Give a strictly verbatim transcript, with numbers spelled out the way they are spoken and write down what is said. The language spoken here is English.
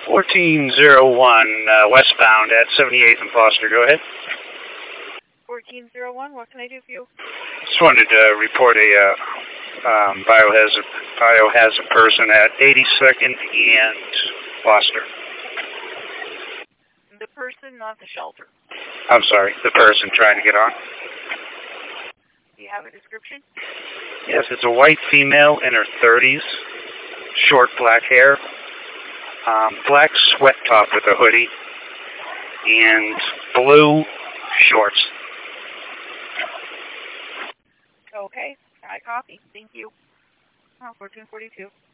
fourteen oh one uh, westbound at seventy-eighth and Foster. Go ahead. fourteen oh one, what can I do for you? Just wanted to report a uh, um, biohazard, biohazard person at eighty-second and Foster. The person, not the shelter. I'm sorry, the person trying to get on. Do you have a description? Yes, it's a white female in her thirties, short black hair, um, black sweat top with a hoodie, and blue shorts. Okay, I copy. Thank you. Oh, fourteen forty-two.